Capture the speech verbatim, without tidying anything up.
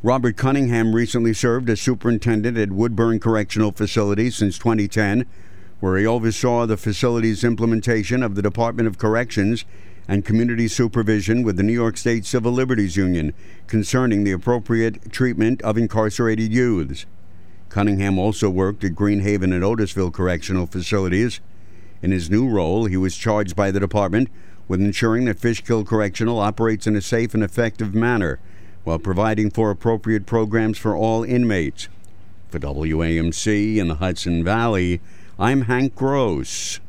Robert Cunningham recently served as superintendent at Woodburn Correctional Facility since twenty ten, where he oversaw the facility's implementation of the Department of Corrections and community supervision with the New York State Civil Liberties Union concerning the appropriate treatment of incarcerated youths. Cunningham also worked at Greenhaven and Otisville Correctional Facilities. In his new role, he was charged by the department with ensuring that Fishkill Correctional operates in a safe and effective manner while providing for appropriate programs for all inmates. For W A M C in the Hudson Valley, I'm Hank Gross.